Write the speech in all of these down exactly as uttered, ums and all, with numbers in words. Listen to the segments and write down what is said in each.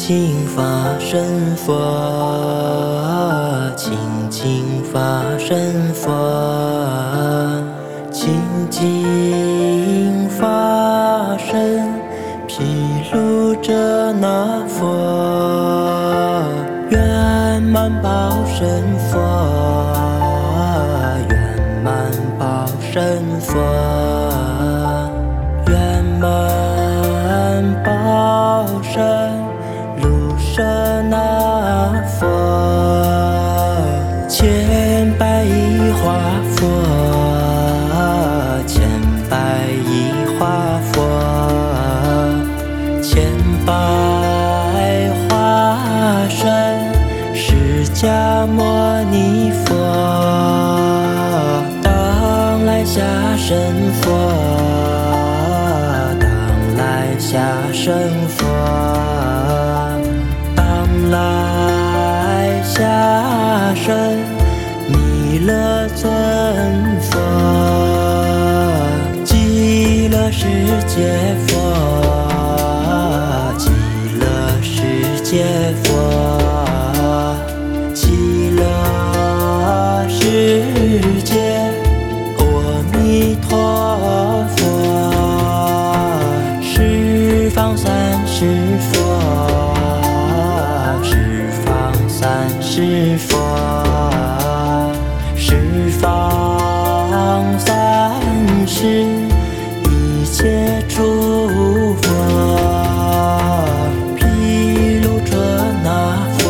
净法身佛，清净法身佛，清净法身毗卢遮那佛，圆满报身佛，圆满报身佛，圆满报身卢舍那佛，千百亿华佛，千百亿华佛，千百化身释迦牟尼佛，当来下生佛，当来下生佛，当来下生弥勒尊佛，极乐世界佛，极乐世界佛，极乐世界阿弥陀佛，十方三世佛，十方三世佛，十方三世一切诸佛，毗卢遮那佛，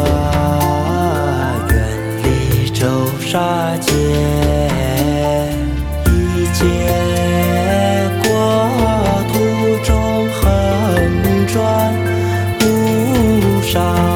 远离周沙界，一切国土中横转无上